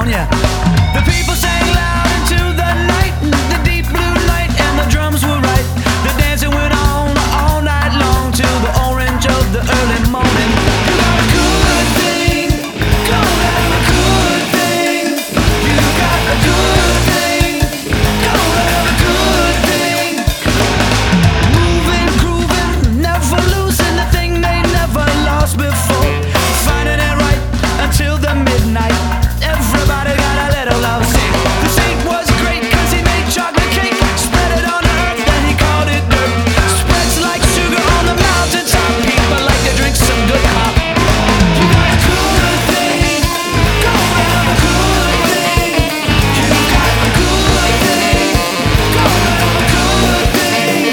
California. The people sang loud into the night, the deep blue night, and the drums were right. The dancing went on all night long till the orange of the early morning. You got a good thing, gonna have a good thing. You got a good thing, gonna have a good thing. Moving, grooving, never losing the thing they never lost before. Finding it right until the midnight. Everybody got a little love sick. The saint was great 'cause he made chocolate cake, spread it on the earth, then he called it dirt. Spreads like sugar on the mountaintop. People like to drink some good pop. You got a good thing, gonna have a good thing. You got a good thing, gonna have a good thing.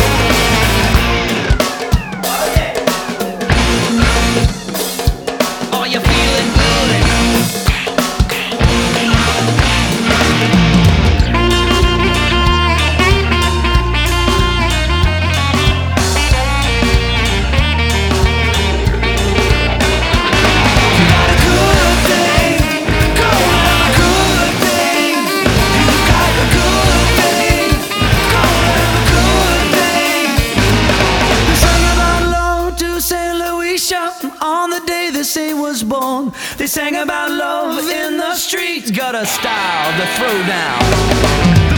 Are you feeling good? On the day the saint was born, they sang about love in the streets. Got a style to throw down.